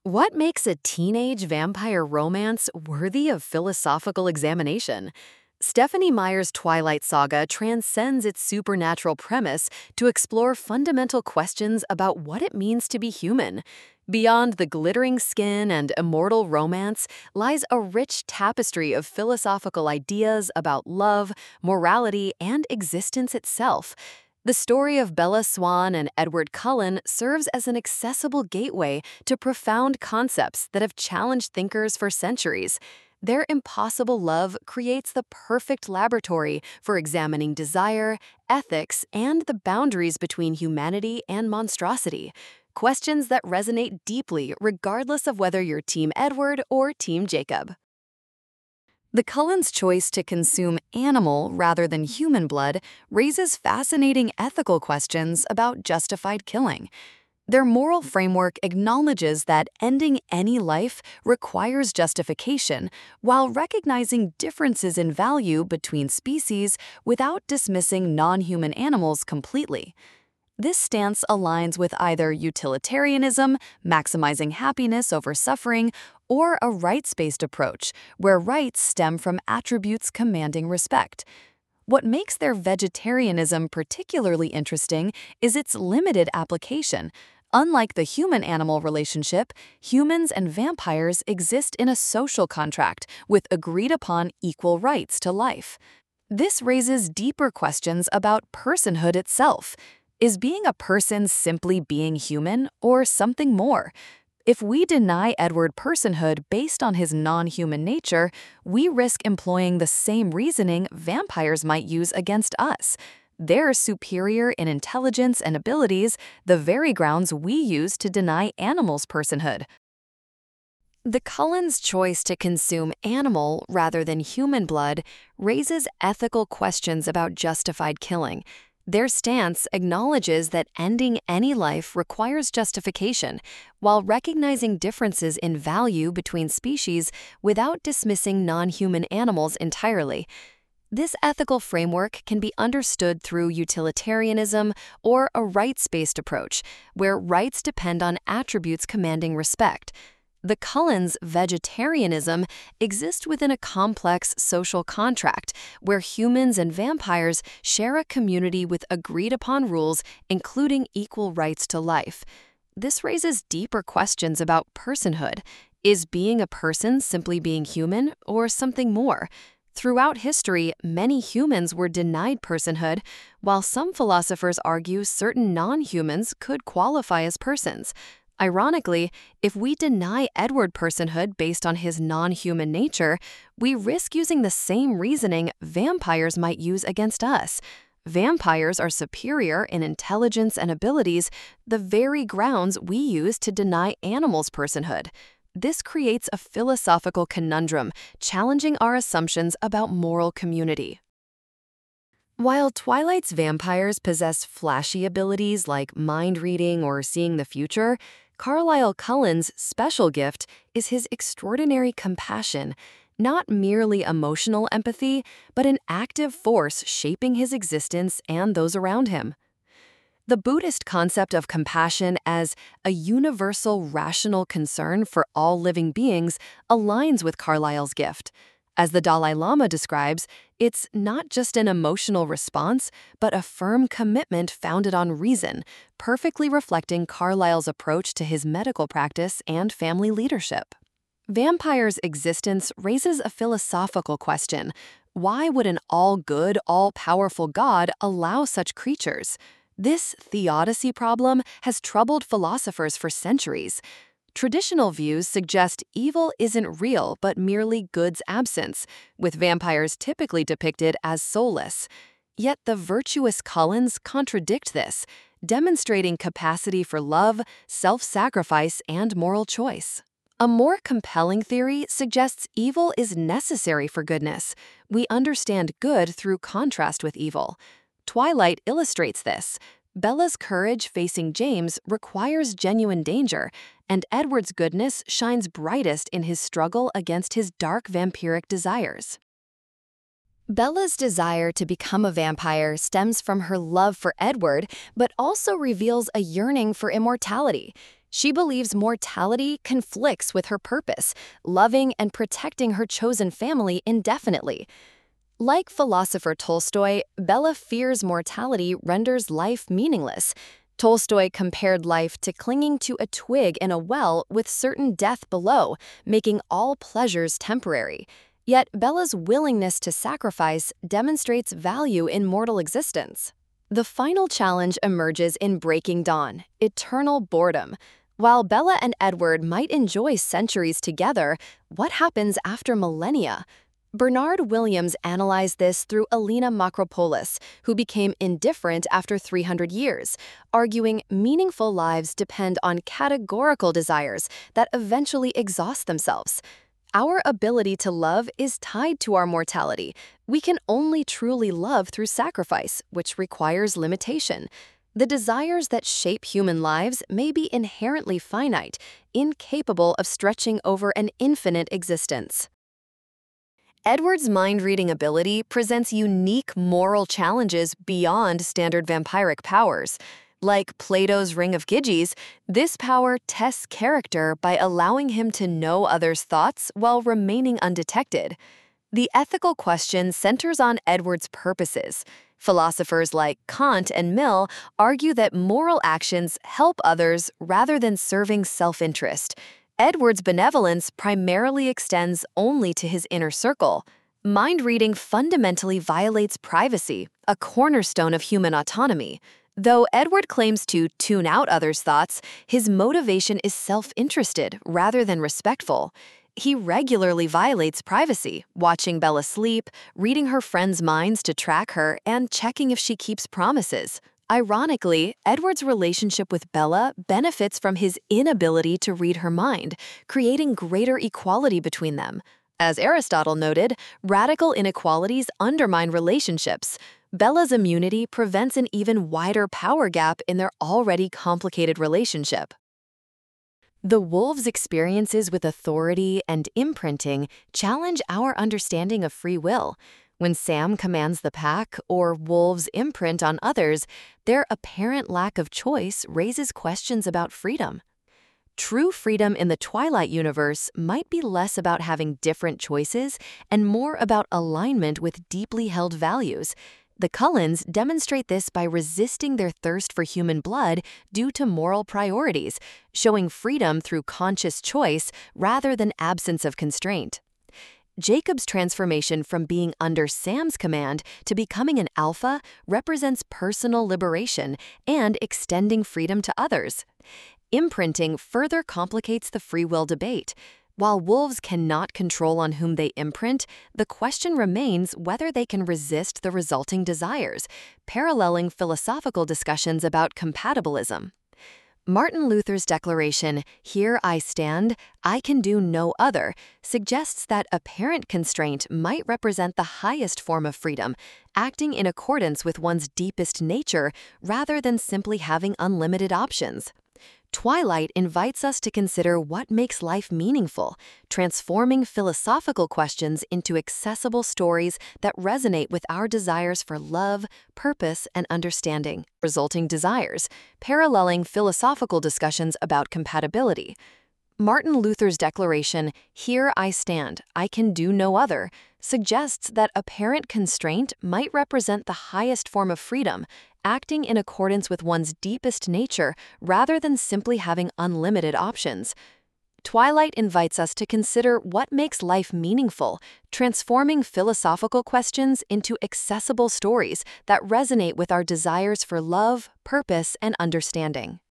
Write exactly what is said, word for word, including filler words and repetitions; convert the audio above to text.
What makes a teenage vampire romance worthy of philosophical examination? Stephanie Meyer's Twilight Saga transcends its supernatural premise to explore fundamental questions about what it means to be human. Beyond the glittering skin and immortal romance lies a rich tapestry of philosophical ideas about love, morality, and existence itself. The story of Bella Swan and Edward Cullen serves as an accessible gateway to profound concepts that have challenged thinkers for centuries. Their impossible love creates the perfect laboratory for examining desire, ethics, and the boundaries between humanity and monstrosity. Questions that resonate deeply regardless of whether you're Team Edward or Team Jacob. The Cullens' choice to consume animal rather than human blood raises fascinating ethical questions about justified killing. Their moral framework acknowledges that ending any life requires justification while recognizing differences in value between species without dismissing non-human animals completely. This stance aligns with either utilitarianism, maximizing happiness over suffering, or a rights-based approach, where rights stem from attributes commanding respect. What makes their vegetarianism particularly interesting is its limited application. Unlike the human-animal relationship, humans and vampires exist in a social contract with agreed-upon equal rights to life. This raises deeper questions about personhood itself. Is being a person simply being human, or something more? If we deny Edward personhood based on his non-human nature, we risk employing the same reasoning vampires might use against us. They're superior in intelligence and abilities, the very grounds we use to deny animals personhood. The Cullens' choice to consume animal rather than human blood raises ethical questions about justified killing. Their stance acknowledges that ending any life requires justification, while recognizing differences in value between species without dismissing non-human animals entirely. This ethical framework can be understood through utilitarianism or a rights-based approach, where rights depend on attributes commanding respect. The Cullens' vegetarianism exists within a complex social contract where humans and vampires share a community with agreed-upon rules, including equal rights to life. This raises deeper questions about personhood. Is being a person simply being human, or something more? Throughout history, many humans were denied personhood, while some philosophers argue certain non-humans could qualify as persons. Ironically, if we deny Edward personhood based on his non-human nature, we risk using the same reasoning vampires might use against us. Vampires are superior in intelligence and abilities, the very grounds we use to deny animals personhood. This creates a philosophical conundrum, challenging our assumptions about moral community. While Twilight's vampires possess flashy abilities like mind reading or seeing the future, Carlisle Cullen's special gift is his extraordinary compassion, not merely emotional empathy, but an active force shaping his existence and those around him. The Buddhist concept of compassion as a universal rational concern for all living beings aligns with Carlyle's gift. As the Dalai Lama describes, it's not just an emotional response, but a firm commitment founded on reason, perfectly reflecting Carlyle's approach to his medical practice and family leadership. Vampires' existence raises a philosophical question. Why would an all-good, all-powerful God allow such creatures? This theodicy problem has troubled philosophers for centuries. Traditional views suggest evil isn't real but merely good's absence, with vampires typically depicted as soulless. Yet the virtuous Cullens contradict this, demonstrating capacity for love, self-sacrifice, and moral choice. A more compelling theory suggests evil is necessary for goodness. We understand good through contrast with evil. Twilight illustrates this. Bella's courage facing James requires genuine danger, and Edward's goodness shines brightest in his struggle against his dark vampiric desires. Bella's desire to become a vampire stems from her love for Edward, but also reveals a yearning for immortality. She believes mortality conflicts with her purpose, loving and protecting her chosen family indefinitely. Like philosopher Tolstoy, Bella fears mortality renders life meaningless. Tolstoy compared life to clinging to a twig in a well with certain death below, making all pleasures temporary. Yet Bella's willingness to sacrifice demonstrates value in mortal existence. The final challenge emerges in Breaking Dawn: eternal boredom. While Bella and Edward might enjoy centuries together, what happens after millennia? Bernard Williams analyzed this through Alina Makropoulos, who became indifferent after three hundred years, arguing meaningful lives depend on categorical desires that eventually exhaust themselves. Our ability to love is tied to our mortality. We can only truly love through sacrifice, which requires limitation. The desires that shape human lives may be inherently finite, incapable of stretching over an infinite existence. Edward's mind-reading ability presents unique moral challenges beyond standard vampiric powers. Like Plato's Ring of Gyges, this power tests character by allowing him to know others' thoughts while remaining undetected. The ethical question centers on Edward's purposes. Philosophers like Kant and Mill argue that moral actions help others rather than serving self-interest. Edward's benevolence primarily extends only to his inner circle. Mind-reading fundamentally violates privacy, a cornerstone of human autonomy. Though Edward claims to tune out others' thoughts, his motivation is self-interested rather than respectful. He regularly violates privacy, watching Bella sleep, reading her friends' minds to track her, and checking if she keeps promises. Ironically, Edward's relationship with Bella benefits from his inability to read her mind, creating greater equality between them. As Aristotle noted, radical inequalities undermine relationships. Bella's immunity prevents an even wider power gap in their already complicated relationship. The wolves' experiences with authority and imprinting challenge our understanding of free will. When Sam commands the pack or wolves imprint on others, their apparent lack of choice raises questions about freedom. True freedom in the Twilight universe might be less about having different choices and more about alignment with deeply held values. The Cullens demonstrate this by resisting their thirst for human blood due to moral priorities, showing freedom through conscious choice rather than absence of constraint. Jacob's transformation from being under Sam's command to becoming an alpha represents personal liberation and extending freedom to others. Imprinting further complicates the free will debate. While wolves cannot control on whom they imprint, the question remains whether they can resist the resulting desires, paralleling philosophical discussions about compatibilism. Martin Luther's declaration, "Here I stand, I can do no other," suggests that apparent constraint might represent the highest form of freedom, acting in accordance with one's deepest nature rather than simply having unlimited options. Twilight invites us to consider what makes life meaningful, transforming philosophical questions into accessible stories that resonate with our desires for love, purpose, and understanding. Resulting desires, paralleling philosophical discussions about compatibility. Martin Luther's declaration, "Here I stand, I can do no other," suggests that apparent constraint might represent the highest form of freedom, acting in accordance with one's deepest nature rather than simply having unlimited options. Twilight invites us to consider what makes life meaningful, transforming philosophical questions into accessible stories that resonate with our desires for love, purpose, and understanding.